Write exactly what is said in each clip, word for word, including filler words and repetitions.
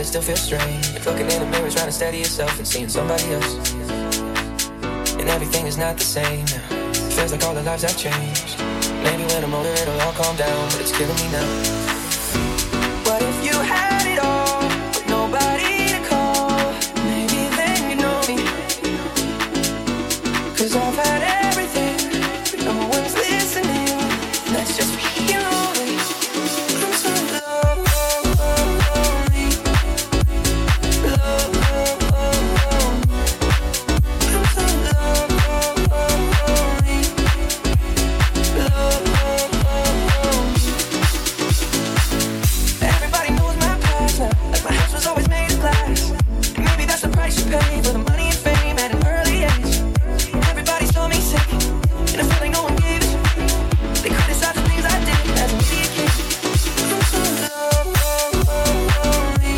it still feels strange. Like looking in the mirror, trying to steady yourself and seeing somebody else. And everything is not the same now. It feels like all the lives have changed. Maybe when I'm older it'll all calm down, but it's killing me now. What if you had it all, but nobody to call? Maybe then you know me. Cause I've had everything, but no one's listening. That's just you lonely. I'm so lonely. Everybody knows my past now. Like my house was always made of glass. And maybe that's the price you pay for the money and fame at an early age. Everybody saw me sick, and I feel like no one gave it. They criticized the things I did as an idiot kid. I'm so lonely.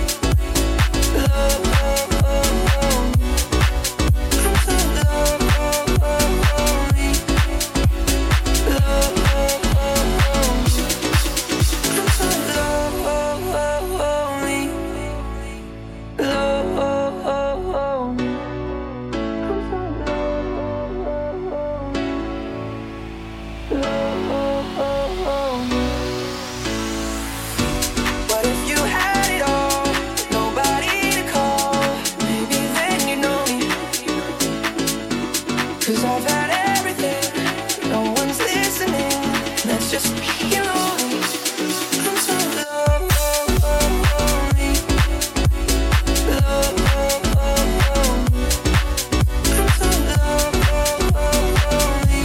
What if you had it all, but nobody to call? Maybe then you know me. Cause I've had everything, no one's listening. That's just you lonely. I'm so lonely. I'm so lonely.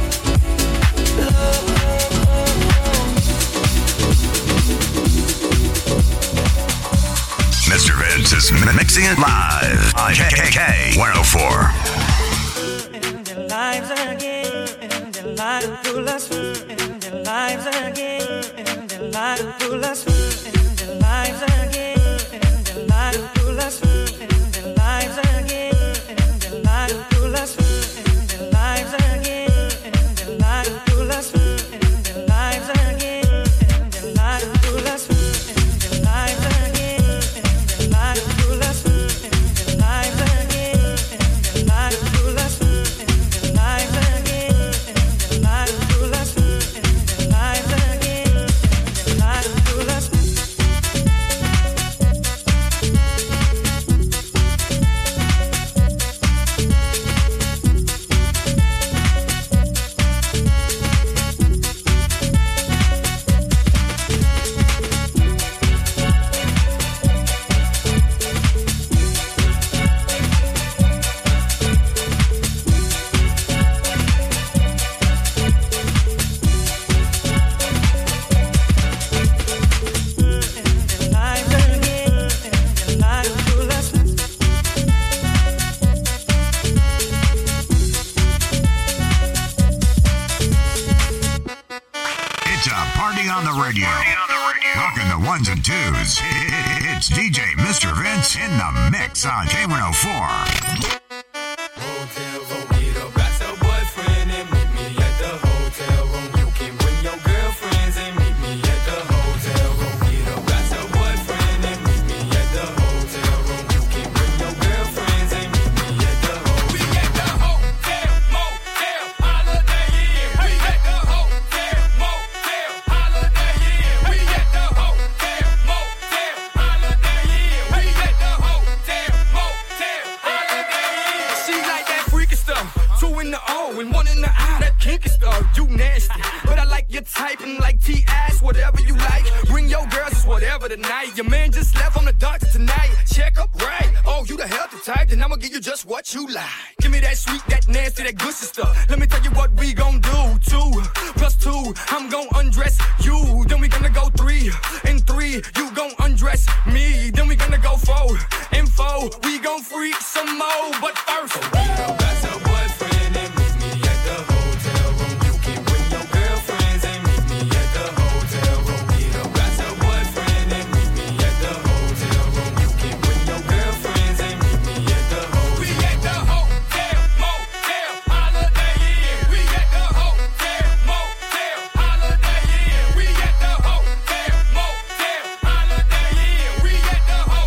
Mister Vince is mi- mixing it live on K K K one oh four. In their lives again, in their lives full of in their lives again, in their lives full of in their lives again, in their lives full of in their lives again, in their lives full of in their lives again, in their lives full of in their lives again, in their lives full of in their lives again, in their lives full of in their lives again, in their lives full of in their lives again, in their lives full of in their lives again, in their lives full of. It's a party on the radio. Rocking the ones and twos. It's D J Mister Vince in the mix on K one oh four. Hotel room, get up, got your boyfriend and meet me at the hotel room. You can bring your girlfriends and meet me at the hotel room. Get up, got your boyfriend and meet me at the hotel room. You can bring your girlfriends and meet me at the hotel. We at the hotel, motel, holiday inn. We at the hotel, motel, holiday inn. We at the hotel, motel, holiday inn. We at the hotel, motel, holiday inn. She like that freaky stuff, two in the O and one in the I. That kinky stuff, you nasty, but I like your type and like T-ass, whatever you like. Bring your girls, it's whatever tonight. Your man just left on the doctor tonight. Check up right. Oh, you the healthy type, then I'ma give you just what you like. Give me that sweet, that nasty, that good stuff. Let me tell you what we gon' do. Two plus two, I'm gon' undress you. Then we gonna go three and three, you gon' undress me. Then we gonna go four and four, we gon' freak some more. But first, got your boyfriend and meet me at the hotel room. You can bring your girlfriends and meet me at the hotel room. Get up, got your boyfriend and meet me at the hotel room. You can bring your girlfriends and meet me at the hotel. We at the hotel, motel, holiday inn. We at the hotel, motel, holiday inn. We at the hotel, motel, holiday inn. We at the hotel.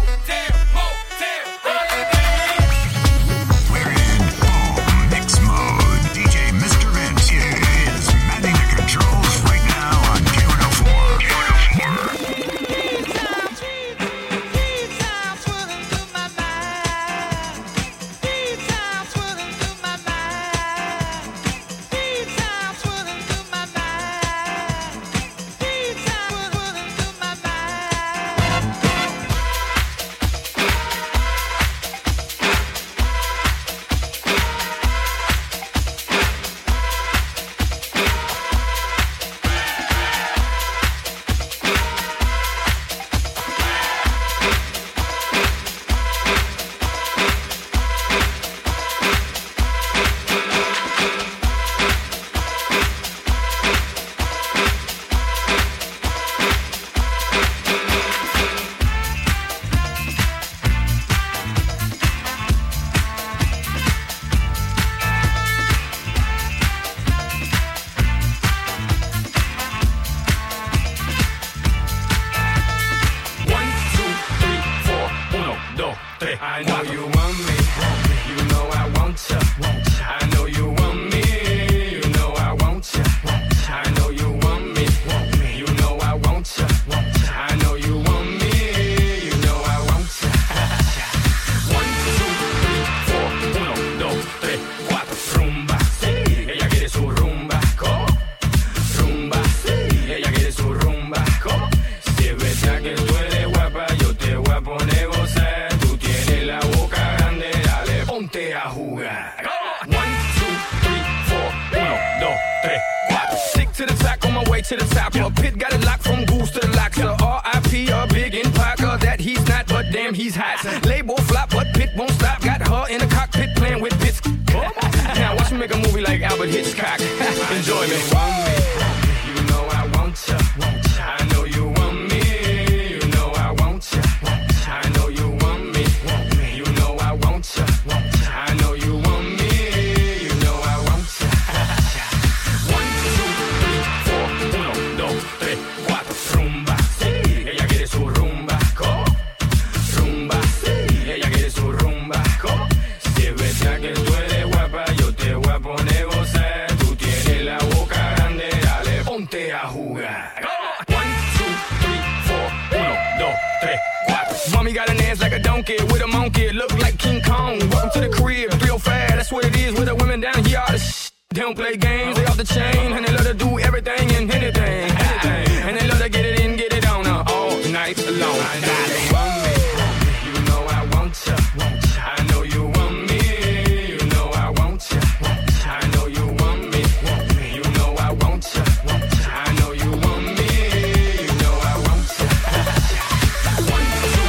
dos, tres. I know you want me. You know I want ya. I know you want me. You know I want ya. I know you want me. You know I want ya. I know you want me. You know I want ya. One, two, three, four. Uno, dos, tres, cuatro. Rumba. Ella quiere su rumba. ¿Cómo? Rumba. Ella quiere su rumba. ¿Cómo? Si es verdad que tú eres guapa, yo te voy a poner gozar. Tú tienes la boca grande, dale, ponte a jugar. One, two, three, four. Uno, dos, tres, cuatro. Stick to the top, on my way to the top. A pit got it locked from goose to the locks. R I P a big in Parker, that he's not, but damn he's hot. Label flop, but Pit won't stop. Got her in the cockpit playing with bits. Now watch me make a movie like Albert Hitchcock. Enjoy me. You know I want ya. I know you want me. You know I want ya. I know you want me. You know I want ya. I know you want me. You know I want ya. One, two, three, four. Uno, dos, tres, cuatro. Rumba. Ella quiere su rumba. ¿Cómo? Rumba. Ella quiere su rumba. ¿Cómo? Si es verdad que tú eres guapa, yo te voy a poner gozar. Tú tienes la boca grande, dale, ponte a jugar. One, two, three, four. Uno, dos, tres, cuatro. Mommy got an ass like a donkey with a monkey. Look like King Kong. Welcome to the crib, three oh five. That's what it is with the women down here. All the sh- They don't play games, they off the chain. And they love to do everything and anything. anything. And they love to get it in, get it on uh, all night long. I know you want me. You know I want ya. I know you want me. You know I want ya. I know you want me. You know I want ya. I know you want me. You know I want ya. One, two,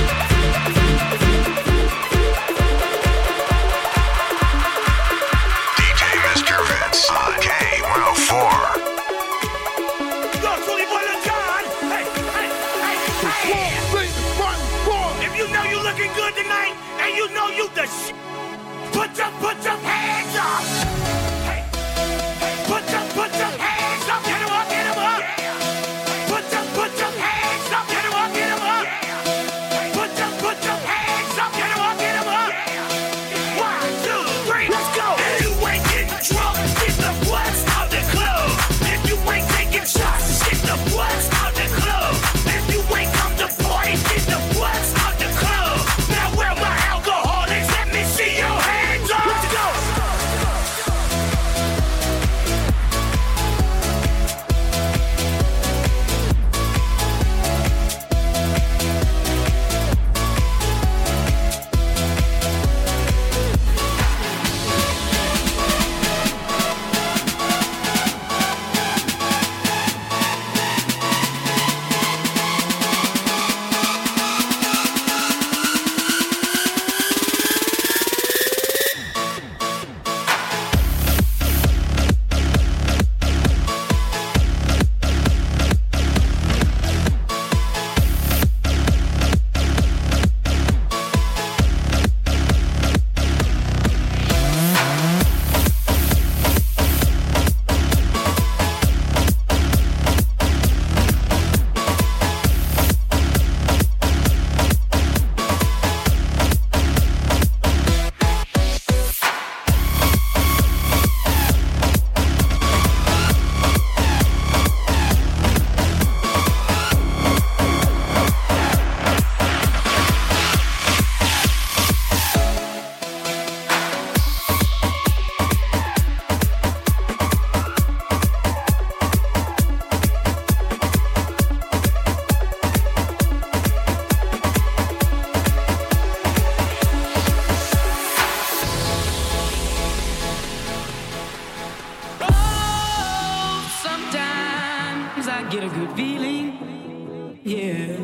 D J Mister Vince on K one oh four. If you know you looking good tonight, and you know you the sh**, put your, put your hands up. Hey, hey, put your, put your hands up. Get 'em up, get 'em up. Put your, put your hands up. Get 'em up, get 'em up. Put your, put your hands up. Get 'em up, get 'em up. One, two, three, let's go. If you ain't getting drunk, get the butts out the club. If you ain't taking shots, get the butts out the club. If you ain't come to party, get the butts out the club. Now where my alcoholics? Let me see your hands up. Let's go. get a good feeling, yeah.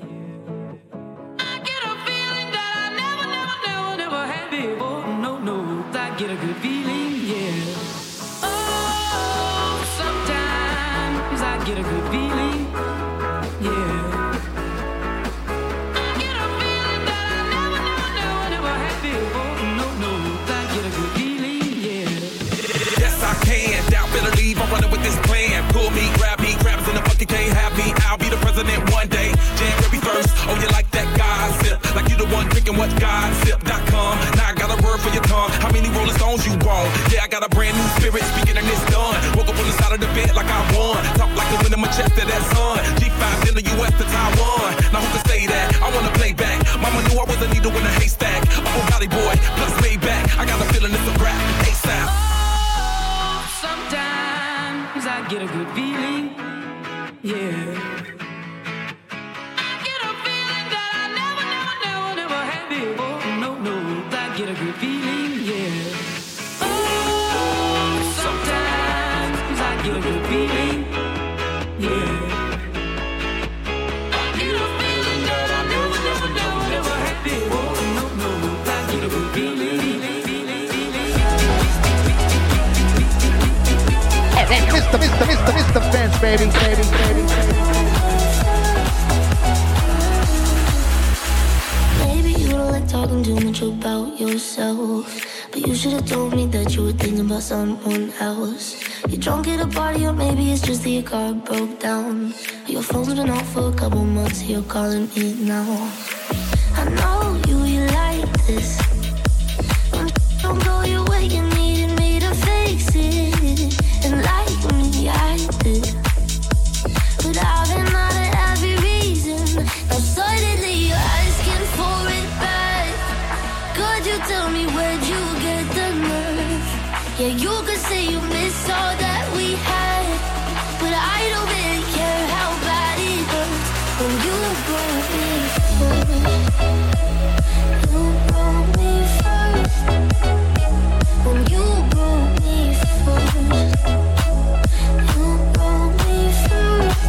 I get a feeling that I never, never, never, never had before. No, no, I get a good feeling, yeah. Oh, sometimes I get a good feeling, yeah. I get a feeling that I never, never, never, never had before. No, no, I get a good feeling, yeah. Yes, I can. Doubt, better leave. I'm running with this plan. Pull me, grab me, crabs in the bucket can't have me. I'll be the president one day. January first. Oh, you like that gossip? Like you the one. and what God sip dot com. Now I got a word for your tongue. How many Rolling Stones you want? Yeah, I got a brand new spirit speaking and it's done. Woke up on the side of the bed like I won. Talk like the wind in my chest to that sun. G five in the U S to Taiwan. Now who can say that? I wanna play back. Mama knew I was a needle in a haystack. Oh, Valley boy, plus Maybach. I got a feeling it's a rap. ASAP. Oh, sometimes I get a good feeling. Yeah. Get a good feeling, yeah. Oh, sometimes I get a good feeling, yeah. I get a feeling that I never, never, never, never had before. No, no, I get a good feeling. Mister, Mister, Mister, Mister Vince, baby, baby, baby, baby. Maybe you don't like talking too much about yourself, but you should have told me that you were thinking about someone else. You're drunk at a party, or maybe it's just that your car broke down. Your phone's been off for a couple months, you're calling me now. I know you, you like this. When don't go your way, you needed me to fix it. And like me, I did. But I've been out of every reason. Now suddenly you're asking for it back. Could you tell me where'd you get the nerve? Yeah, you could say you miss all that we had, but I don't really care how bad it hurts when you broke me first. You broke me first. When you broke me first. You broke me first.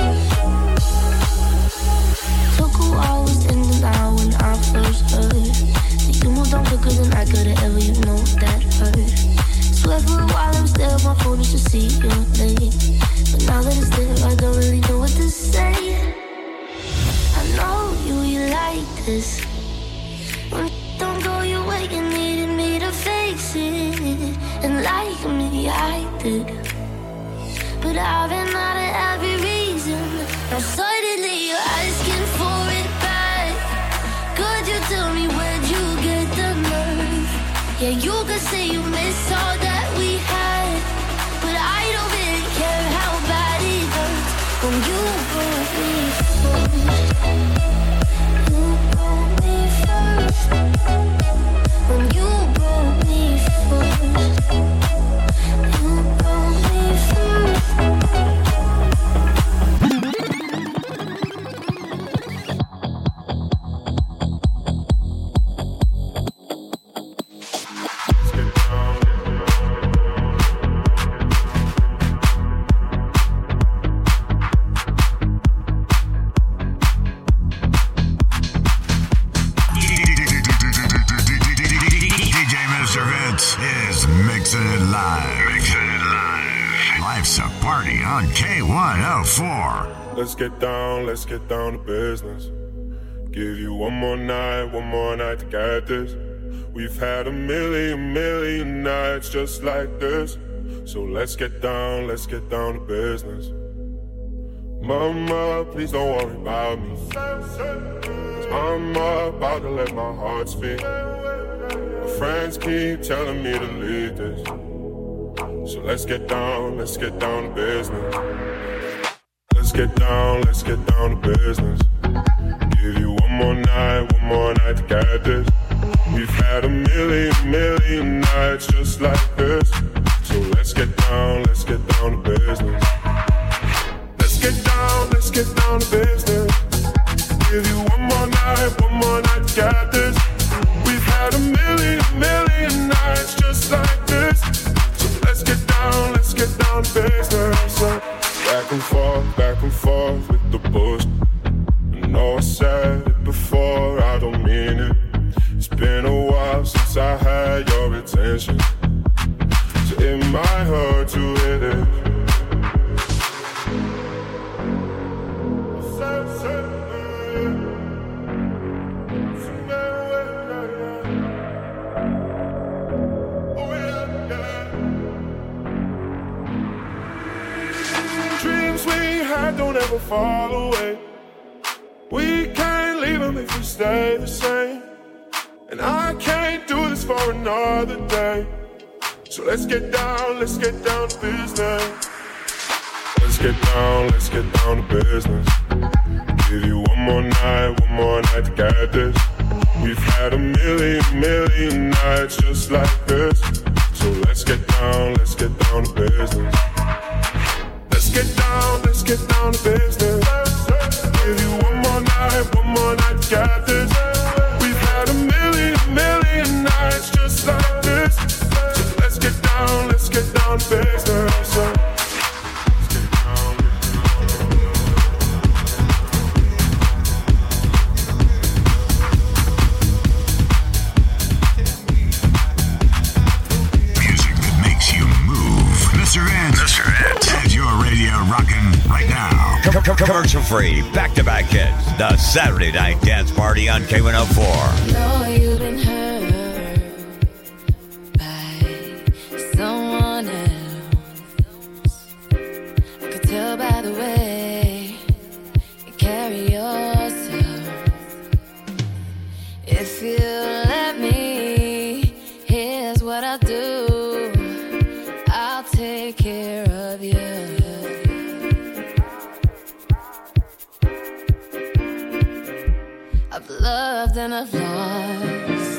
Took a while, was in denial when I first heard. You moved on quicker than I could've ever, you know that hurt. Swear for a while I was there on my phone just to see your name. But now that it's there, I don't really know what to say. I know you, you like this. When don't go your way, you needed me to fix it. And like me, I did. But I've been out of every reason. Now suddenly you're asking for it back. Could you tell me where'd you get the nerve? Yeah, you could say you miss all that we had, but I don't really care how bad it hurts when you broke me first. You broke me first. When you broke me first. You broke me first. K one oh four. Let's get down, let's get down to business. Give you one more night, one more night to get this. We've had a million, million nights just like this. So let's get down, let's get down to business. Mama, please don't worry about me. I'm about to let my heart speak. My friends keep telling me to leave this. So let's get down, let's get down to business. Let's get down, let's get down to business. Give you one more night, one more night to get this. We've had a million, million nights just like this. So let's get down, let's get down to business. Let's get down, let's get down to business. Give you one more night, one more night to get this. We've had a million, million nights just like this. Let's get down, let's get down to business. Back and forth, back and forth with the bullshit. I know I said it before, I don't mean it. It's been a while since I had your attention, so it might hurt to hit it. Don't ever fall away. We can't leave them if we stay the same. for another day. So let's get down, let's get down to business. Let's get down, let's get down to business. Give you one more night, one more night to get this. We've had a million, million nights just like this. So let's get down, let's get down to business. Let's get down, let's get down to business. Give you one more night, one more night to get this. We've had a million, million nights just like this. So let's get down, let's get down to business. Mister Ant, Mister Ant, has your radio rocking right now. Commercial free, back-to-back hits. The Saturday Night Dance Party on K one oh four. I know you've been hurt by someone else. I could tell by the way you carry yourself. If you let me, here's what I'll do. I'll take care of you. I've loved and I've lost.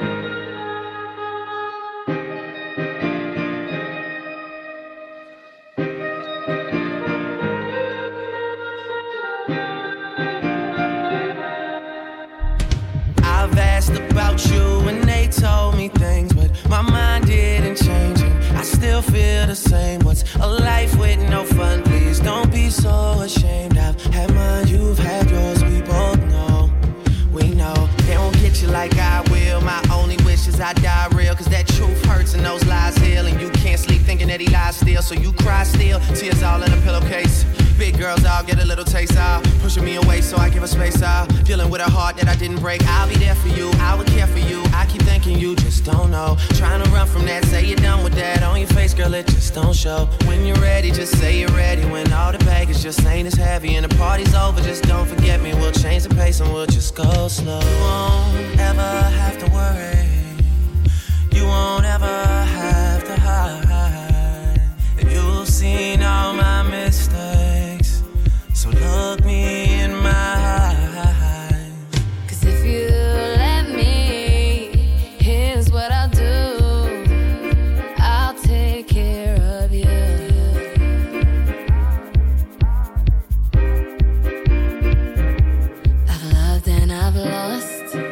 I've asked about you and they told me things, but my mind didn't change. I still feel the same. What's a life with no fun? Please don't be so ashamed. I've had mine, you've had yours. We both know, we know. They won't get you like I will. My only wish is I die real, cause that truth hurts and those lies heal. And you can't sleep thinking that he lies still, so you cry still. Tears all in a pillowcase. Big girls, I'll get a little taste out. Pushing me away, so I give her space out. Dealing with a heart that I didn't break. I'll be there for you, I would care for you. I keep thinking you just don't know. Trying to run from that, say you're done with that. On your face, girl, it just don't show. When you're ready, just say you're ready. When all the baggage just ain't as heavy and the party's over, just don't forget me. We'll change the pace and we'll just go slow. You won't ever have to worry. You won't ever have to hide. And you've seen all my mistakes, so look me in my eyes. Cause if you let me, here's what I'll do. I'll take care of you. I've loved and I've lost.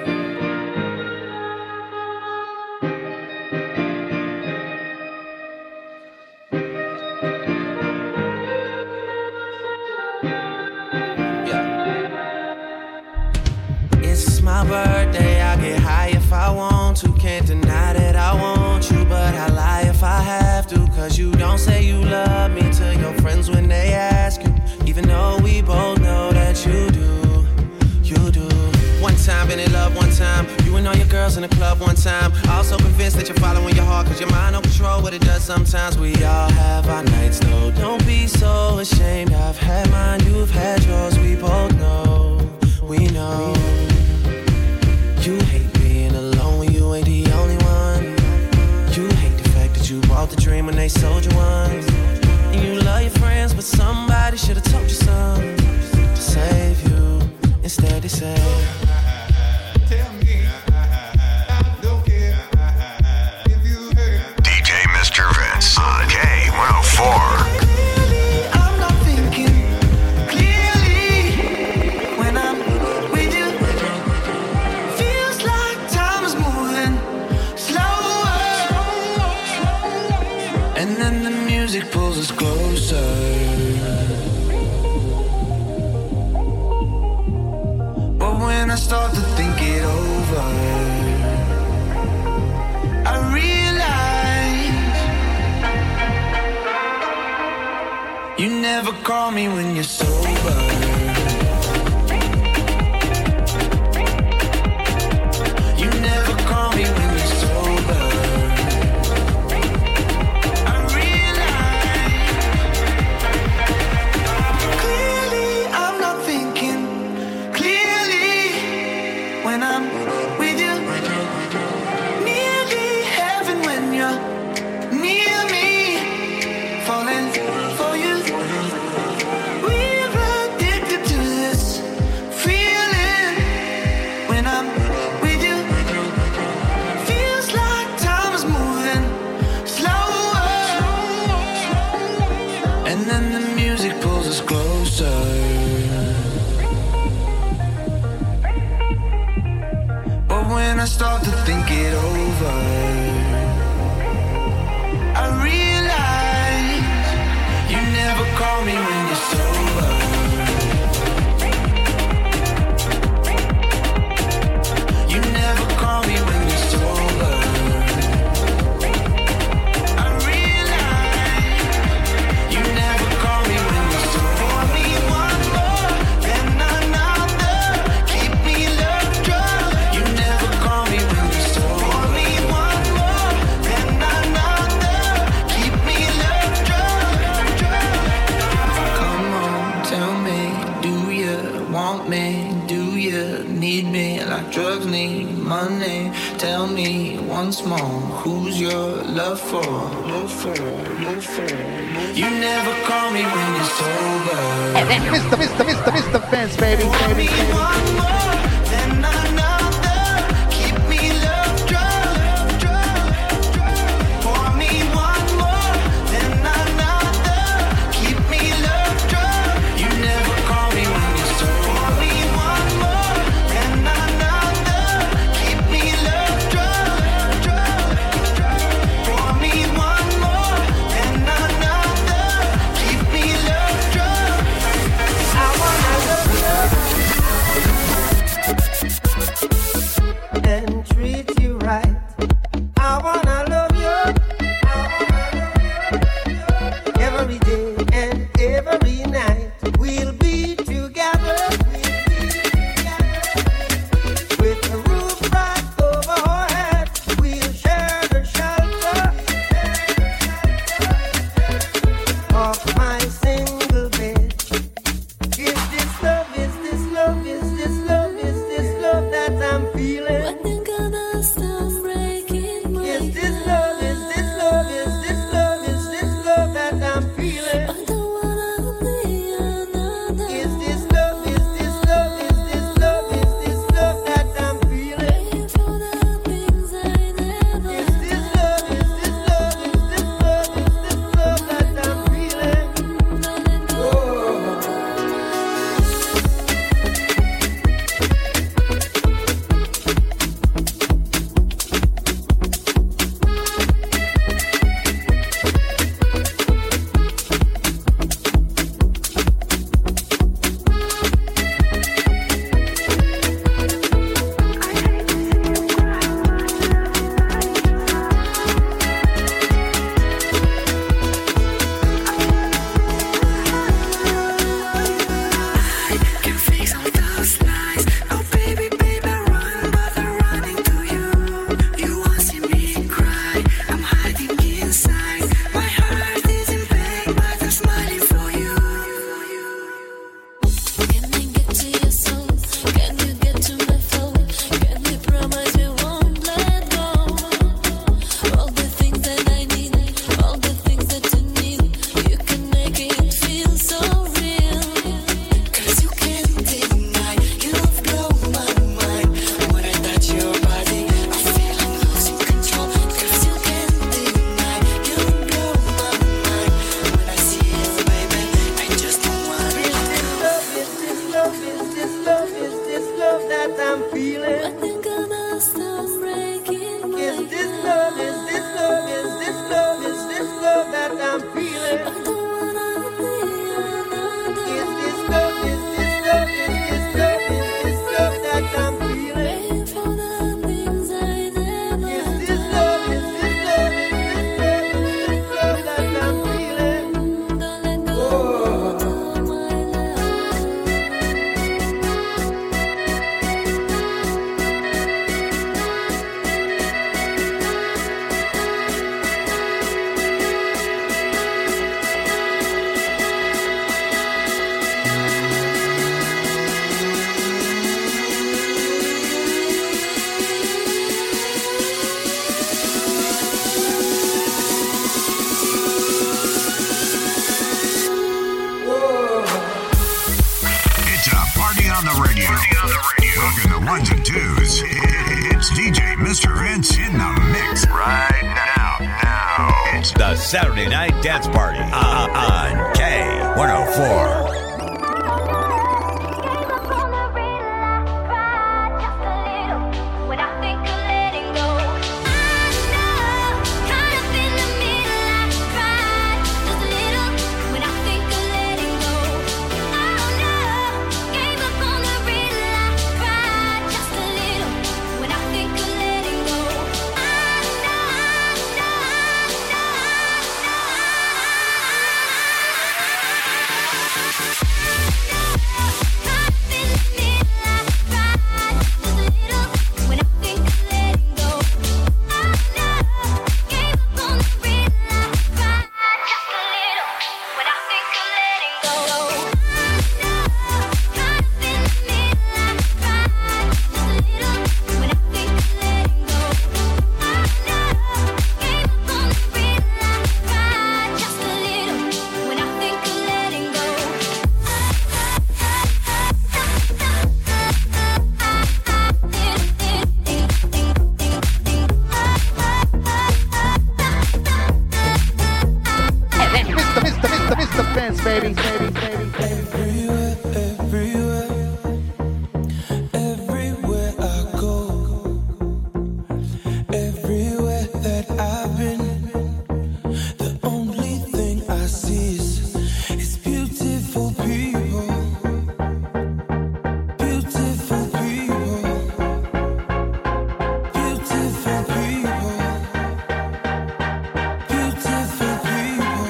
My birthday, I get high if I want to. Can't deny that I want you, but I lie if I have to. Cause you don't say you love me to your friends when they ask you, even though we both know that you do, you do. One time, been in love one time. You and all your girls in the club one time. Also convinced that you're following your heart, cause your mind don't control what it does sometimes. We all have our nights, no, don't be so ashamed. I've had mine, you've had yours. We both know, we know. You hate being alone when you ain't the only one. You hate the fact that you bought the dream when they sold you one. And you love your friends, but somebody should've told you something to save you. Instead they say, tell me, I don't care if you hurt. D J Mister Vince on K one oh four. Pulls us closer, but when I start to think it over, I realize you never call me when you're sober. You never call me when you're sober. When I'm with you, nearly I start to think it over, I realize you never call me when you're sober. You never call me when you're sober. I realize you never call me when you're sober. Pour me one more, then another. Keep me love drunk. You never call me when you're sober. Pour me one more, then another. Keep me love drunk. Come on, tell me, do you want me? Do you need me like drugs need money? Tell me once more, who's your love for? Love for, love for. You never call me when you're sober. Mister, Mister, Mister, Mister Vince, baby, baby, baby. One more, then another. Keep me love drunk, drunk, drunk. Pour me one more, then another. Keep me love drunk. You never call me when you're sober. Pour me one more, then another. Keep me love drunk, drunk, drunk. Pour me one more, then another. Keep me love drunk. I wanna love you and treat you right. I wanna love you every day and every night. We'll be together with the roof right over our heads. We'll share the shelter of my single bed. Is this love, is this love, is this love, is this love that I'm feeling? Is this love, is this love, is this love, is this love that I'm feeling? Is this love, is this love, is this love, is this love that I'm feeling? Is this love, is this love, is this love, is this love that I'm feeling? Oh. Can fix all those lies. Oh baby, baby, run, but I'm running to you. You won't see me cry. I'm hiding inside. My heart is in pain, but I'm smiling for you. Can I get to your soul? Can you get to my phone? Can you promise we won't let go? All the things that I need, all the things that you need, you can make it feel so real. Cause you can't deny, you've blown my mind. When I touch your body, I feel I'm losing control. Cause you can't deny, you've blown my mind. When I see you, baby, I just don't want Is this love, is this love, is this love, is this love that I'm feeling? Is this love, is this love, is this love, is this love that I'm feeling? Is this love, is this love, is this love, is this love that I'm feeling? Is this love, is this love, is this love, is this love that I'm feeling? Oh. It's a party on the radio. Rocking the ones and twos. It's D J Mister Vince in the mix right now. Now It's the Saturday Night Dance Party uh, on K one oh four. When I think baby, baby, baby, baby. Everywhere, everywhere, everywhere I go, everywhere that I've been, the only thing I see is, is beautiful people, beautiful people, beautiful people, beautiful people.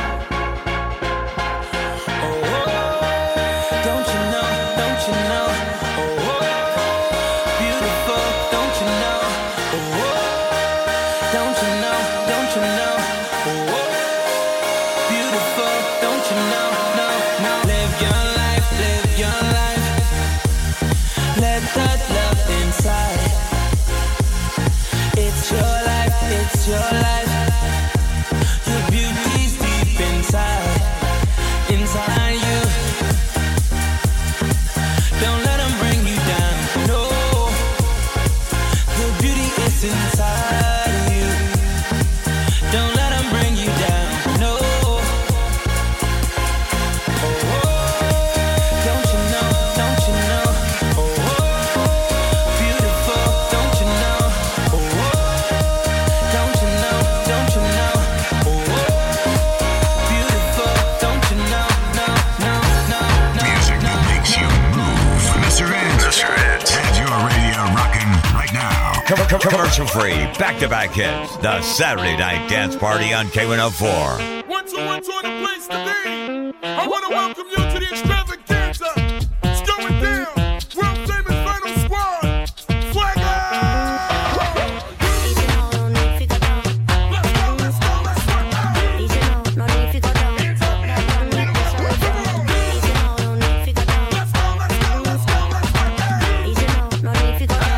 Don't you know, don't you know, oh, oh, beautiful, don't you know, oh, oh, don't you know, don't you know, oh, oh, beautiful, don't you know, no, no. Live your life, live your life, let that love inside. It's your life, it's your life, your beauty's deep inside, inside you. Don't let them bring you down, no. The beauty is inside of you. Don't let them bring you down, no. Oh, oh, don't you know, don't you know, oh, oh, beautiful, don't you know, oh, oh, don't you know, don't you know, oh, oh, beautiful, don't you know, no, no, no, no. Music that makes you move. Mister Ed. Mister Ed. Has your radio rocking right now. Com- com- commercial free, back-to-back hits. The Saturday Night Dance Party on K one oh four. One, two, one, two, and a place to be. I want to welcome you to the extravaganza. It's going down. World famous Final Squad. Swagger! Let's go, let's go, let's work out. Hands up, now. Let's go, let's go, let's go, let's work out.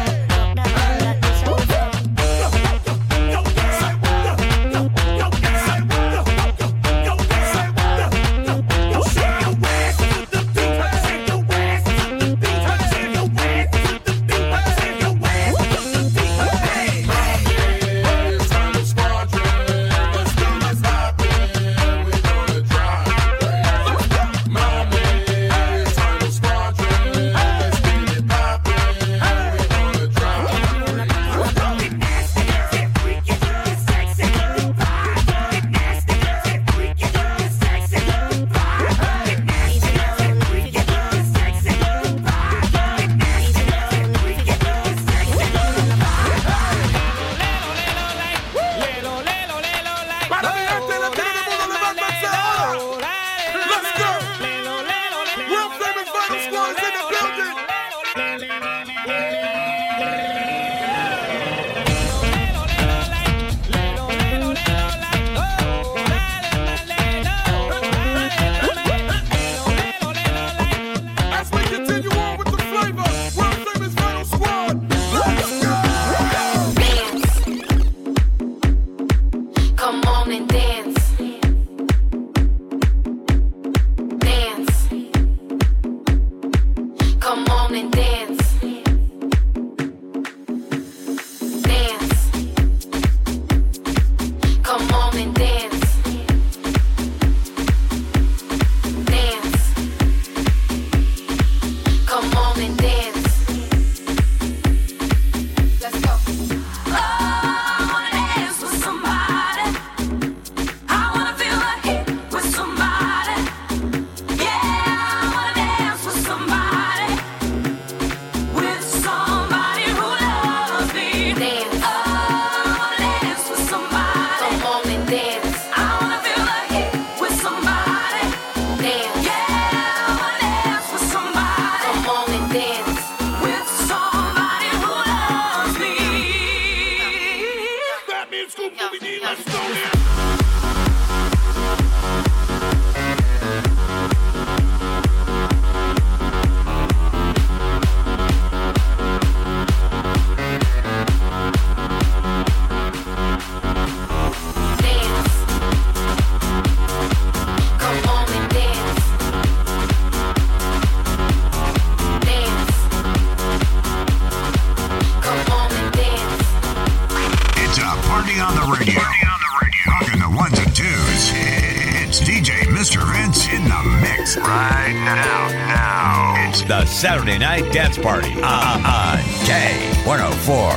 Mister Vince in the mix right now. Now it's The Saturday Night Dance Party on, on K one oh four.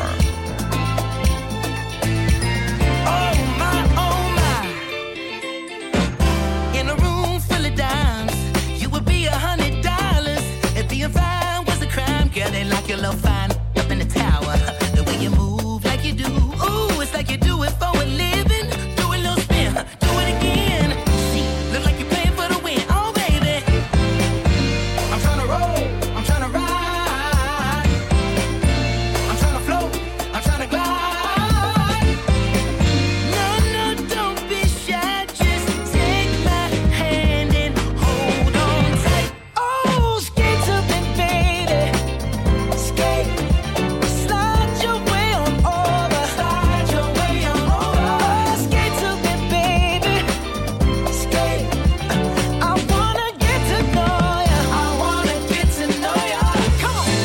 Oh my, oh my. In a room full of dimes, you would be a hundred dollars. If being fine was a crime, girl, they like your little fine up in the tower. The way you move like you do, ooh, it's like you do it for a living. Do a little spin, do it again. See, look like you paying for the win. Oh baby, I'm trying to roll, I'm trying to ride, I'm trying to float, I'm trying to glide. No, no, don't be shy, just take my hand and hold on tight. Oh, skate to me, baby, skate, slide your way on over, slide your way on over. Oh, skate to me, baby, skate. I wanna get to know ya, I wanna get to know ya. Come on.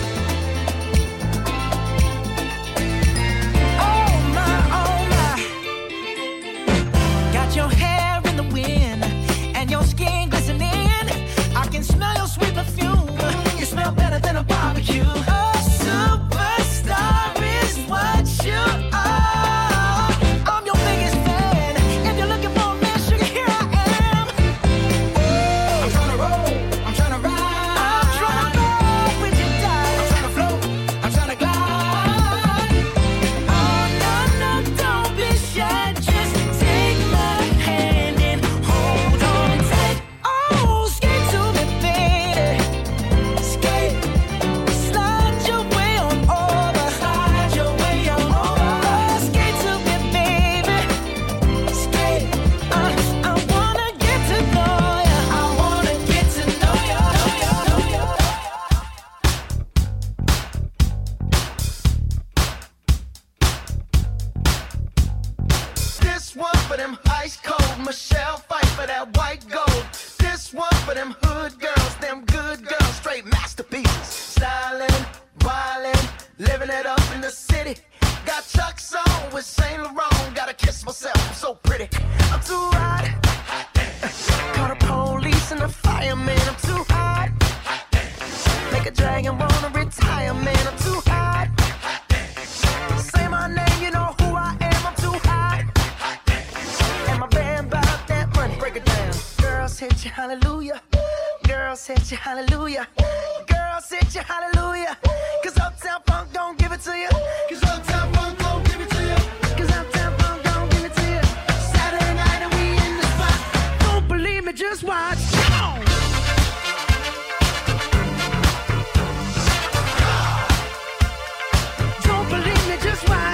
Oh my, oh my. Got your hair in the wind and your skin glistening. I can smell your sweet perfume. You smell better than a barbecue. A superstar is what you are. I'm your biggest fan. If you're looking for a man, sugar, here I am. I'm trying to roll, I'm trying to ride, I'm trying to roll with you, darling. I'm trying to float, I'm trying to glide. Oh no, no, don't be shy, just take my hand and hold on tight. Oh, skate to me, baby, skate, slide your way on over, slide your way on over. Skate to me, baby, skate. I, I wanna get to know ya, I wanna get to know ya, know ya, know ya. This one for them ice cold Michelle fight for that white gold. This one for them hood girls, them good girls, straight masterpieces. Styling, wildin', living it up in the city. Got Chuck's on with Saint Laurent. Gotta kiss myself, I'm so pretty. I'm too hot. Call the police and the fireman. I'm too hot. Make a dragon wanna retire, man. I'm too hot. Say my name, you know who I am. I'm too hot. And my band bought that money. Break it down. Girls hit you, hallelujah. Girls hit you, hallelujah. Girls hit you, hallelujah. Cause Uptown Funk don't give it to you. Cause Uptown Funk don't give it to you. Cause Uptown Funk don't give it to you. Saturday night and we in the spot. Don't believe me, just watch. Come on. Don't believe me, just watch.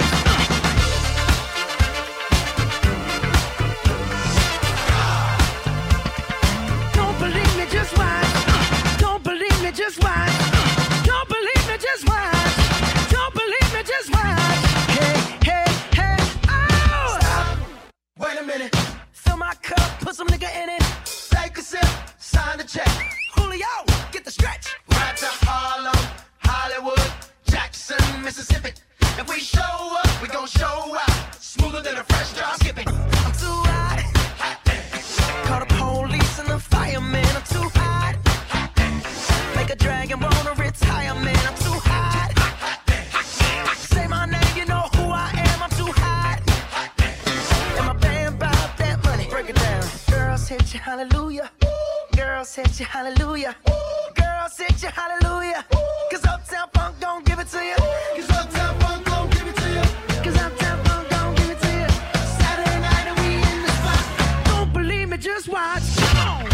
Don't believe me, just watch. Don't believe me, just watch. Don't believe me, just watch. Don't believe me, just watch. Hey, hey, hey, oh! Stop. Wait a minute. Fill my cup, put some nigga in it. Take a sip, sign the check. Julio, get the stretch. Right to Harlem, Hollywood, Jackson, Mississippi. If we show up, we gon' show out. Smoother than a fresh drop skipping. I'm too hot. Call the police and the fireman. I'm too hot. Make a dragon wanna retire, man. I'm too hot. Say my name, you know who I am. I'm too hot. And my band bought that money. Break it down. Girls hit you, hallelujah. Girls hit you, hallelujah. Girls hit you, hallelujah. Cause Uptown Funk don't give it to you. Cause Uptown Funk don't give it to you. Cause Uptown Funk don't give it to you. Saturday night and we in the spot. Don't believe me, just watch. Come on.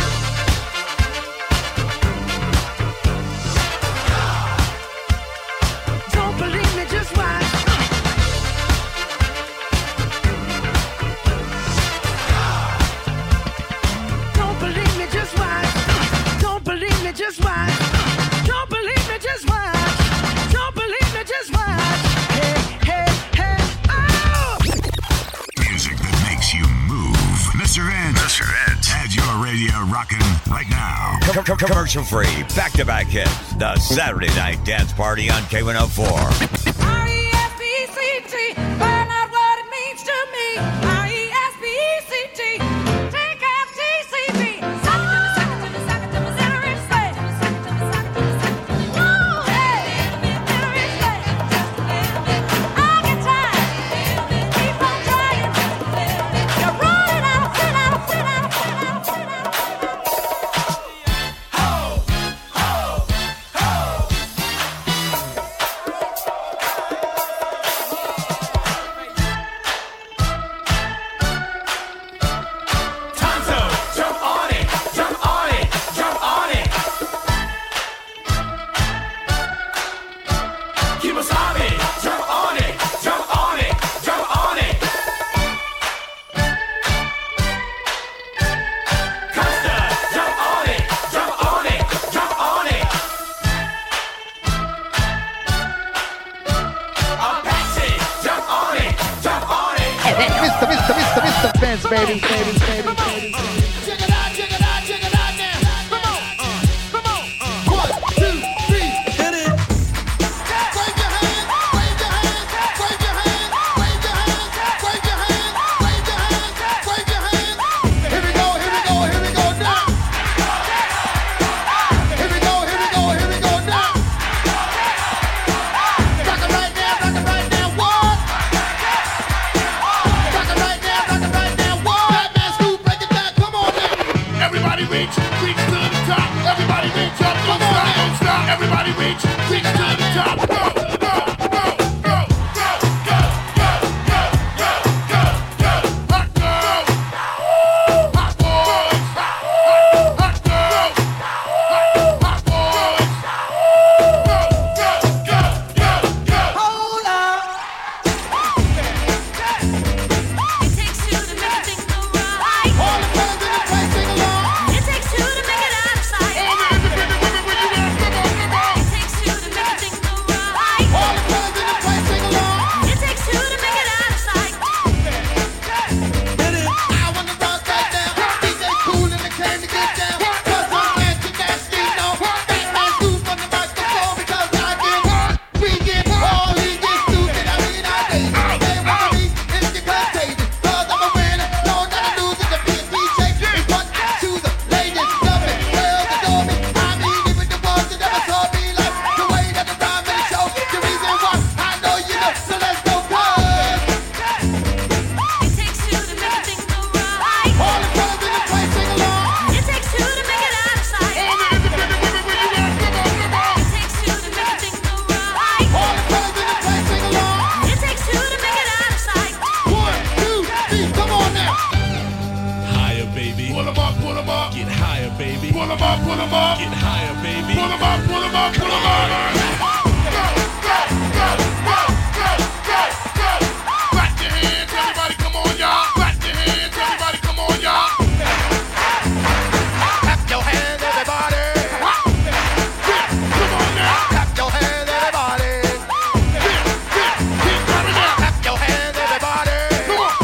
Don't believe me, just watch. Don't believe me, just watch. Don't believe me, just watch. Don't believe me, just watch. Don't believe me, just watch. Hey, hey, hey, oh! music that makes you move. Mister Vince. Mister Vince. Has your radio rocking right now. Com- com- commercial free, back to back hits. The Saturday Night Dance Party on K one oh four. R E S P E C T, find out what it means to me. R E S P E C T, take out T C B. Mister, Mister, Mister, Mister Vince, baby, baby, baby, baby. Check it out, check it out, check it out now. Come on, come on. One, two, three. Hit it. Wave your hand, wave your hand, wave your hand, wave your hand, wave your hand, wave your hand, wave your hand. Here we go, here we go, here we go now. Here we go, here we go, here we go now. Rock it right now, rock it right now. What? Rock it right now, rock it right now. What? Batman Scoop, break it down. Come on now. Everybody reach, reach to the top. Everybody reach up, don't stop, don't stop. Everybody reach, reach to the top. Go, go, go, go, go, go, go, go, go, go, go. Hot girl, hot boys, hot girl, hot boys. Go, go, go, go, go. Hold up. It takes two to make a thing go right. All the fellas in the place sing along. It takes two to make it out of sight. All the independent women, where you at? Come on, come on. It takes two to make a thing go right. All the fellas in the place sing along. It takes two to make it out of sight. I wanna rock right now. D J Cool and the came to get down. Cause I'm anti-nasty, no. Batman Scoop on the microphone because I get what? We get all he gets stupid. I mean, I did. They want me, it's the contagion. Cause I'm a winner, no, not a loser. The P D J is what I choose. Ladies love me, girls adore me. I mean, even the ones that never saw me like the way that the rhyme in the show. The reason why I know you know, so let's go, cuz. It takes two to make a thing go right. All the fellas in the place sing along. It takes two to make it out of sight. All the independent women, where you at? Come on, come on. It takes two to make a thing go right. All the fellas in the place sing along. It takes two to make it out of sight. One, two, three, come on now. Higher, baby. Pull 'em up, pull 'em up. Get higher, baby. Pull 'em up, pull 'em up. Get higher, baby. Pull 'em up, pull 'em up, pull 'em up. Go, go, go, go, go, go, go. Clap your hands, everybody, come on, y'all. Clap your hands, everybody, come on, y'all. Clap your hands, everybody. Yeah, come on now. Clap your hands, everybody. Yeah, yeah, keep clapping now. Clap your hands, everybody. Come on.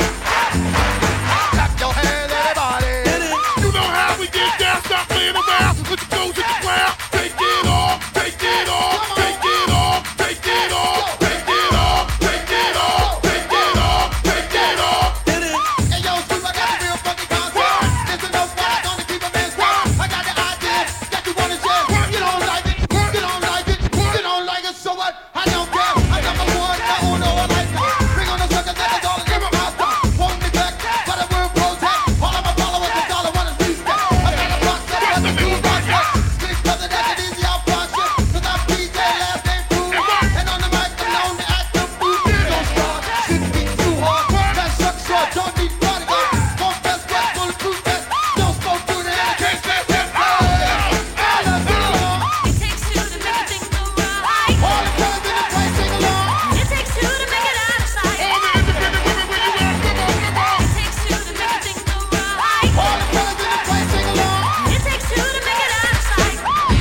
Clap your hands, everybody. You know how we get down, stop playing around. Put your toes in the ground. Take it off, take it off, take it off, take it off, take it off, take it off, take it off, take it off. Hey, yo, Scoop, I got a real funky concept. There's enough fire gonna keep a man square. I got the idea that you wanna share. You don't like it, you don't like it, you don't like it, so what? I don't care. I'm number one, I own all I like. Bring on the suckers, that is all in my mouth. Hold me back, but I will protect. All of my followers, that's all I want is respect. I got a box that has a new box. Big brother, that's an easy out project. Cause I'm D J, last name Food. And on the mic, I'm known to act the food. Don't start, shouldn't be too hard. That sucks short, don't need bodyguard. Won't best get bulletproof vest. Don't smoke through the head, can't stand that. It takes two to make a thing go right. All the fellas in the place sing along. It takes two to make it out of sight. All the independent women, where you at? Come on, come on. It takes two to make a thing go right. All the fellas in the place sing along. It takes two to make it out of sight.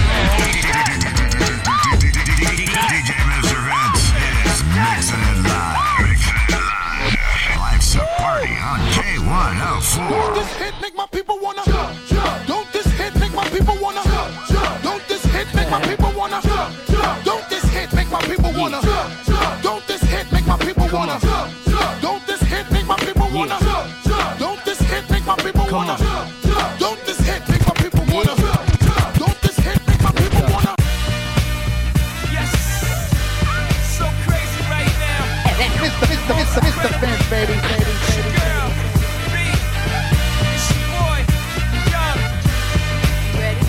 D J Mister Vince is mixing it live. Mixing it live. Life's a party on K one oh four. Don't this hit make my people wanna jump, jump. Don't this hit make my people wanna jump, jump. Don't this hit make my people wanna jump, jump. Don't this hit make my people wanna jump, jump. Don't this hit make my people wanna jump, jump. Don't this hit make my people wanna jump, jump. Don't this hit make my people wanna jump, jump. Don't this hit make my people wanna jump, jump. Don't this hit make my people wanna. Yes. So crazy right now. Mister, Mister, Mister, Mister Vince, baby, baby, baby. Girl, B, it's your boy, Young. Ready?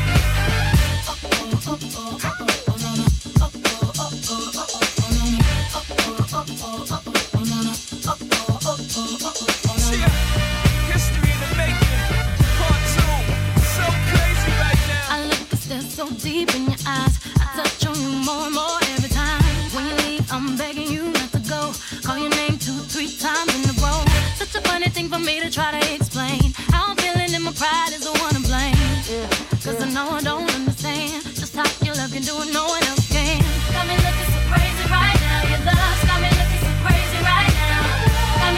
History in the making. Part two. So crazy right now. I look a step so deep in your eyes. I touch on you more and more every time. When you leave, I'm begging you not to go. Call your name two, three times in a row. Such a funny thing for me to try to explain. How I'm feeling and my pride is the one to blame. Cause I know I don't understand just how your love can do it, no one else can. Got me looking so crazy right now. Your love's got me looking so crazy right now. Got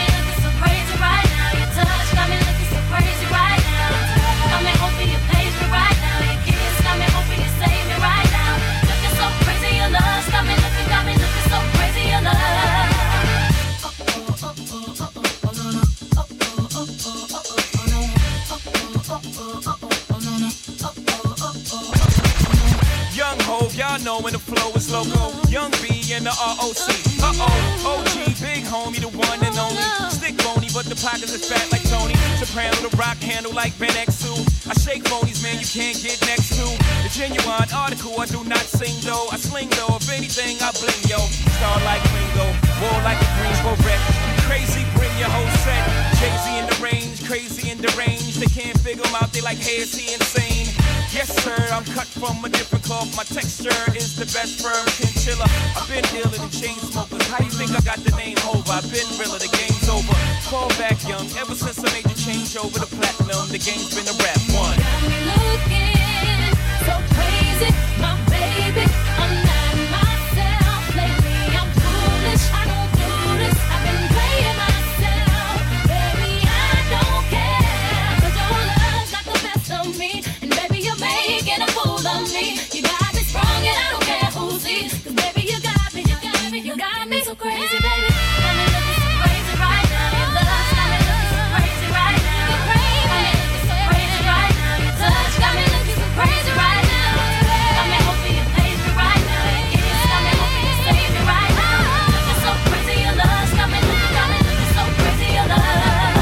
know when the flow is loco. Young B and the R O C. Uh-oh, O G, big homie, the one and only. Stick bony, but the pockets is fat like Tony. Soprano, the rock handle like Ben X two. I shake phonies, man, you can't get next to. The genuine article, I do not sing though. I sling though, if anything, I bling yo. Star like Ringo, war like a Greensboro wreck. Crazy, bring your whole set. Jay-Z in the range, crazy in the range. They can't figure him out, they like, hey, is he insane? Yes, sir, I'm cut from a different cloth. My texture is the best firm chinchilla. I've been dealing in chain smokers. How you think I got the name over? I've been realer, the game's over. Fall back young, ever since I made the change over to platinum, the game's been a rap one. Got me looking so crazy, my baby. I'm not myself lately. I'm foolish. I don't do this. I've been playing myself, baby. I don't care, 'cause your love's got the best of me, and baby you're making a fool of me. You got me sprung, and I don't care who sees, 'cause baby you got me, you got me, you got me so crazy, baby. Got me looking so crazy right now. Your love's got me looking so crazy right now. You're crazy, so crazy right now. Your touch got me looking so crazy right now. Got me hoping you please me right now. Your kiss got me hoping you save me right now. Looking so crazy, your love's got me looking, got me looking so crazy, your love.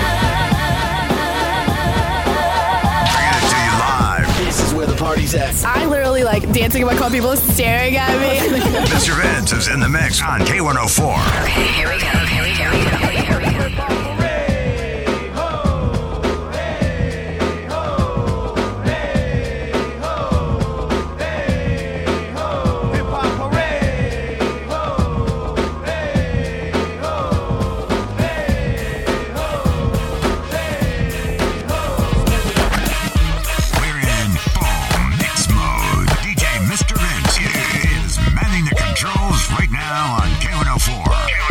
Bringing it to you live. This is where the party's at. I literally like dancing in my car, people staring at me. Mister Vince is in the mix on K one oh four. Okay, here we go, here we go, here we go, here we go. We're in full mix mode. D J Mister Vince is manning the controls right now on K one oh four.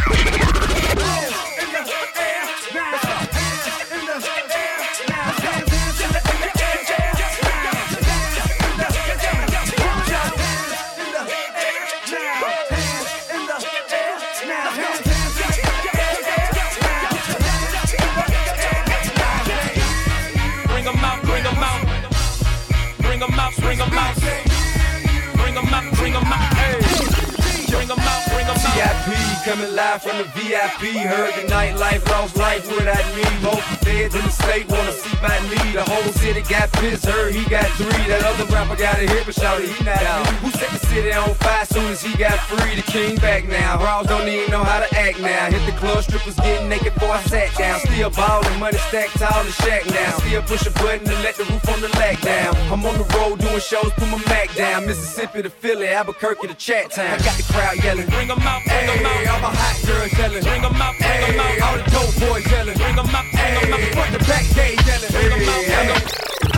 Bring 'em out, bring 'em out. Bring 'em out, bring 'em out. Bring 'em out, bring 'em out. Hey. Bring 'em out, bring 'em out. V I P coming live from the V I P. Heard the nightlife, lost life without me. Both the feds in the state wanna see my me. The whole city got pissed, heard he got three. That other rapper got a hit, but shouted he not out. Who set the city on fire soon as he got free? The king back now. Raws don't even know how to act now. Hit the club, strippers getting naked before I sat down. Still ballin', money stacked tall in the shack now. Still push a button to let the roof on the lack down. I'm on the road doing shows, put my Mac down. Mississippi to Philly, Albuquerque to Chat Town. I got the crowd yelling. Bring 'em out, bring 'em out. Hey, all my hot girls yelling. Bring 'em out, bring 'em Hey, out. all the dope boys yelling. Bring 'em out, bring 'em out. Hey, front to back gate yelling. Bring 'em out, bring 'em out.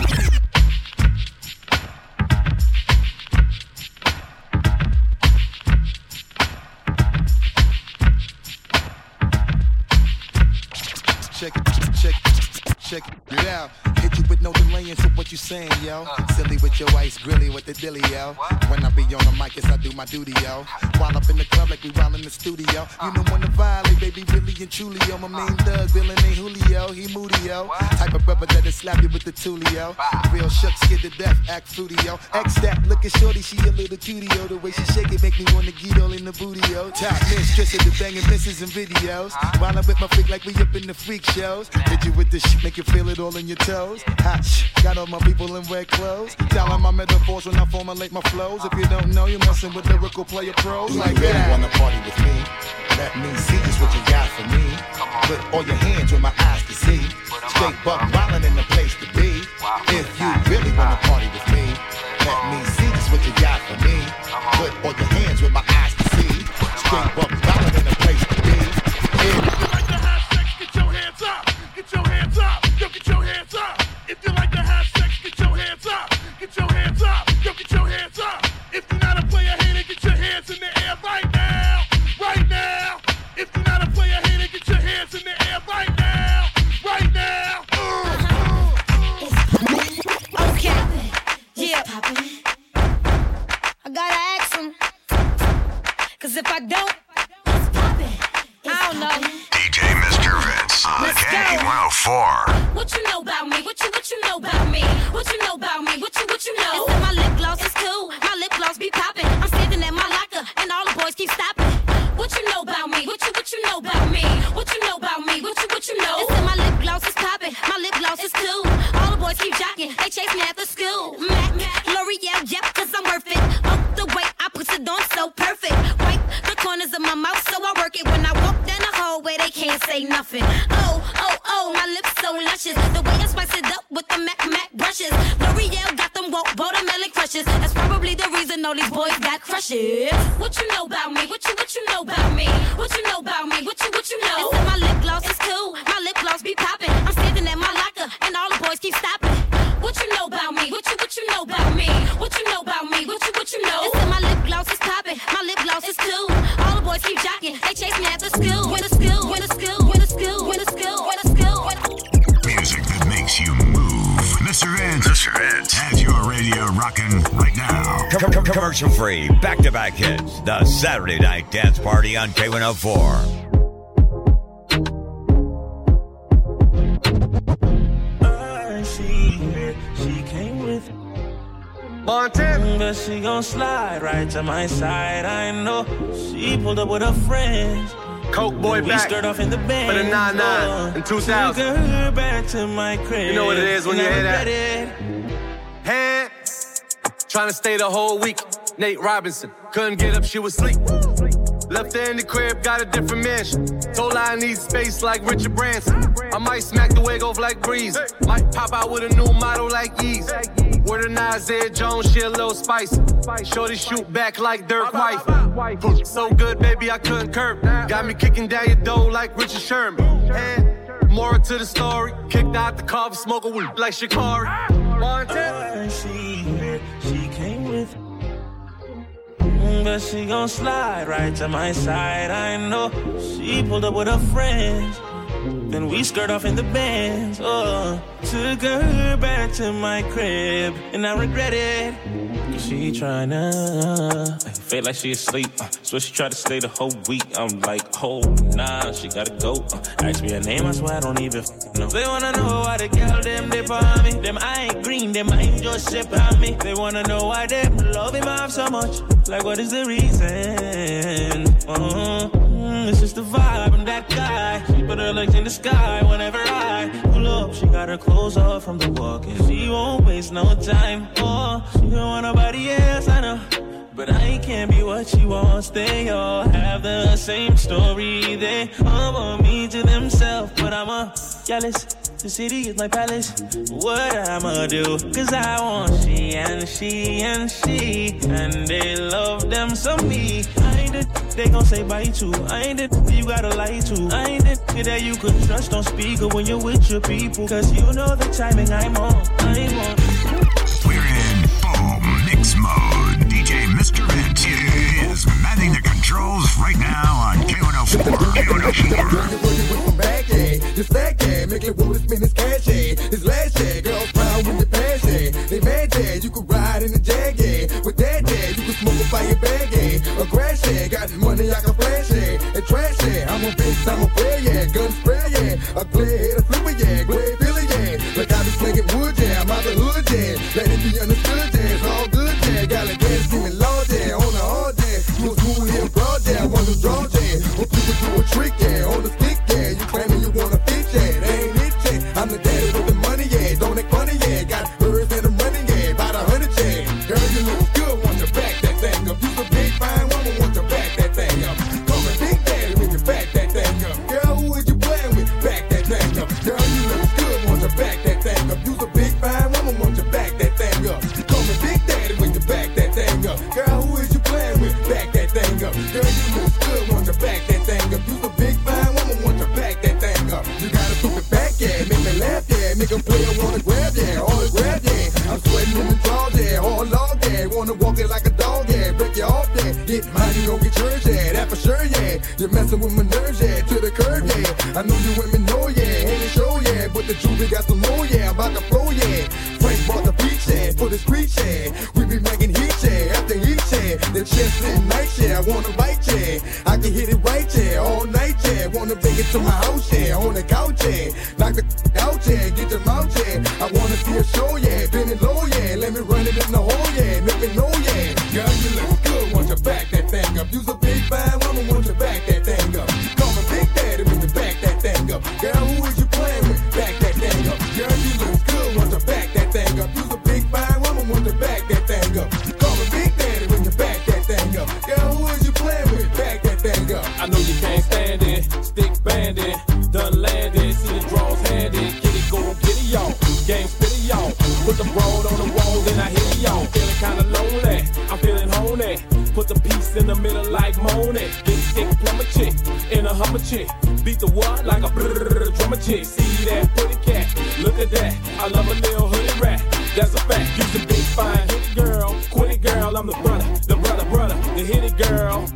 Check it, check it, check it out. Hit you with no delaying, so what you saying, yo? Silly with your ice, grilly with the dilly, yo. When I be on the mic, yes, I do my duty, yo. While up in the club like we while in the studio. You know when to violate, baby, really and truly, yo. My main thug, villain ain't Julio, he moody, yo. Type of brother that'll slap you with the tulio. Real shook, scared to death, act fruity, yo. X that, look at shorty, she a little cutie, yo. The way she shake it make me wanna get all in the booty, yo. Top mistress of the banging misses and videos. While I whip my freak like we up in the freak shows. Hit you with this shit, make you feel it all in your toes. Hot shh, got all my people in red clothes. Telling my metaphors when I formulate my flows. If you don't know, you're messing with lyrical player pros. Do Like you really that. wanna party with me? Let me see just what you got for me. Put all your hands where my eyes can see. Straight buck wildin' in the place to be. If you really wanna party with me, let me see just what you got for me. Put all your hands where my eyes can see. Straight buck wildin' in the place to be. If you like to have sex, get your hands up. Get your hands up. Yo, get your hands up. If you like to have sex, get your hands up. Get your hands up. Yo, get your hands up. If you're not a player hater, get your hands in the air right now. Right now. If you're not a player hater, get your hands in the air right now. Right now. Okay, yeah. I gotta ask him, 'cause if I don't, I don't know. D J Mister Vince on Let's K go. one oh four. What you know about me? What you what you know about me? What you know about me? What you what you know? They said my lip gloss is cool. My lip gloss be popping. I'm standing can't say nothing. Oh, oh, oh, my lips so luscious. The way I spice it up with the Mac Mac brushes. L'Oreal got them woke watermelon crushes. That's probably the reason all these boys got crushes. What you know about me? What you what you know about me? What you know about me? What you what you know? They said my lip gloss is cool. My lip gloss be popping. I'm standing at my locker and all the boys keep stopping. What you know about me? What you what you know about me? What you know about me? What you what you know? They said my lip gloss is popping. My lip gloss is cool. All the boys keep jocking. They chase me after school. When the school, when the school, when the school, when the school, when the school. Music that makes you move. Mister Vince, Mister Vince has your radio rocking right now. Com- com- commercial free, back to back hits. The Saturday Night Dance Party on K one oh four. She came with Montana, but she gon' slide right to my side. I know she pulled up with her friends. Coke boy we back stirred off in the band for the nine nine in two thousand. Took her back to my crib. You know what it is when you hear that? It. Hand, trying to stay the whole week. Nate Robinson couldn't get up, she was asleep. Left her in the crib, got a different mansion. Told her I need space like Richard Branson. I might smack the wig off like Breeze. Might pop out with a new model like Yeez. Word of Isaiah Jones, she a little spicy. Shorty shoot back like Dirk Wife. So good, baby, I couldn't curb. Got me kicking down your door like Richard Sherman. And moral to the story, kicked out the car for smoking weed like Shikari. Montana. She, she came with but she gon' slide right to my side. I know she pulled up with her friends. Then we skirt off in the bands. Oh, took her back to my crib, and I regret it. She tryna feel like she asleep, uh, so she tried to stay the whole week. I'm like, oh nah, she gotta go. Uh, ask me her name, I swear I don't even know. They wanna know why the girl them dip on me. Them I ain't green, them I ain't just sip on me. They wanna know why them love him off so much. Like what is the reason? Uh-huh. Mm, it's just the vibe, I'm that guy. She put her legs in the sky whenever I pull up. She got her clothes off from the walk, and she won't waste no time. Oh, she don't want nobody else, I know. But I can't be what she wants. They all have the same story. They all want me to themselves, but I'm a jealous. The city is my palace. What I'ma do? Cause I want she and she and she, and they love them some me. I ain't the they gon' say bye to. I ain't the you gotta lie to. I ain't the that you could trust on speaker when you're with your people. Cause you know the timing I'm on. I'm on. We're in full mix mode. D J Mister Vince is manning the controls right now on K one oh four. K one oh four. This fat guy, make it wanna spin his cash, yeah. His last yeah, girl proud with the passion. They mad, yeah, you could ride in the Jag, yeah. With that, yeah, you could smoke a fire bag, yeah. A grass, yeah, got money I can flash, yeah. And trash, yeah, I'm a bitch, I'm a player, yeah. Gun spray, yeah. A clear head, a flipper, yeah. Glad Billy, yeah. Like I be slinging wood, yeah. I'm out the hood, yeah. Let it be understood, yeah. It's all good, yeah. Got a gas screaming loud, yeah. On the hard, yeah. You a smooth here, broad, yeah. I want to draw, yeah. Hope you can do a trick, yeah. On the stick, yeah. You claiming you wanna fit, yeah. They ain't it, yeah. I'm the daddy with the money, yeah. Don't act funny, yeah. Got birds and the money, yeah. About a hundred, yeah. Girl, you look good, want to back that thing up. You a big fine woman, want to back that thing up. Call me Big Daddy when you back that thing up. Girl, who is you playing with? Back that thing up. Girl, you look good, want to back that thing up. You a big fine woman, want to back that thing up. Call me Big Daddy when you back that thing up. Girl, who is you playing with? Back that thing up. Girl, you look good, want to back that thing up. You a big fine woman, want to back that thing up. You gotta flip it back, yeah. Make me laugh, yeah. Make a player wanna grab, yeah. All the grab, yeah. I'm sweating in the draw, yeah. Hard log, yeah. Wanna walk it like a dog, yeah. Break you off, yeah. Get mine, you gon' get yours, yeah. That for sure, yeah. You're messing with my nerves, yeah. To the curb, yeah. I know you women know, yeah. Ain't a show, yeah. But the jewelry got some more, yeah. I'm about to flow, yeah. Frank bought the beach, yeah. For the street, yeah. We be making heat, yeah. After heat, yeah. The chest sitting nice, yeah. I wanna bite, yeah. I can hit it right, yeah. All night, yeah. Wanna bring it to my house, yeah. On the couch, yeah. Knock the out, yeah. Get your mouth, yeah. I wanna see a show, yeah. Bend it low, yeah. Let me run it in the hole, yeah. Make me know, yeah. Girl, you look good. Want you back that thing up. You's a big fine woman. Want you back that thing up. Call me Big Daddy when you back that thing up. Girl, who is you playing with? Back that thing up. Girl, you look good. Want you back that thing up. You's a big fine woman. Want you back that thing up. Call me Big Daddy when you back that thing up. Girl, who is you playing with? Back that thing up. I know you can't stand it, stick bandit. Ladies in the middle like Monet. Big stick plumber chick in a Hummer chick. Beat the what like a brrrr drummer chick. See that pretty cat? Look at that. I love a little hooded rat. That's a fact. You's a big fine hit girl, quitty girl. I'm the brother, the brother, brother, the hit it girl.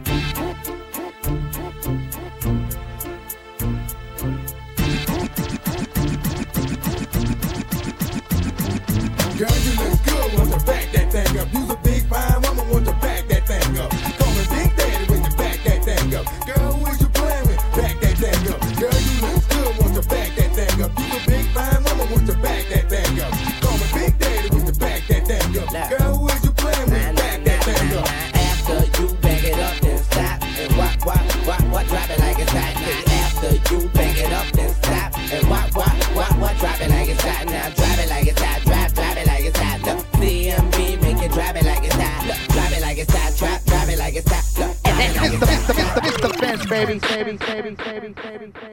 Girl, you look good, want to back that thing up. You's a big fine woman, want to back that thing up. Call me Big Daddy when you back that thing up. Girl, who is you playing with? Back that thing up. Girl, you look good, want to back that thing up. You's a big fine woman, want to back that thing up. Call me Big Daddy when you back that thing up. Girl, who is you playing with? Back that thing up. After you back it up, then stop and walk, walk, walk, walk, drop it like it's hot. After you back it up, then stop and walk, walk, walk, walk, drop it like it's hot. Now drop it like it's hot, drop, drop it like it's hot. Look, C M B, make it drop it like it's hot. Look, drop it like it's hot, drop, drop it like it's hot. Look, drop it like it's hot. It's the, it's the, it's the, it's the Benz, baby, baby, baby, baby, baby, baby.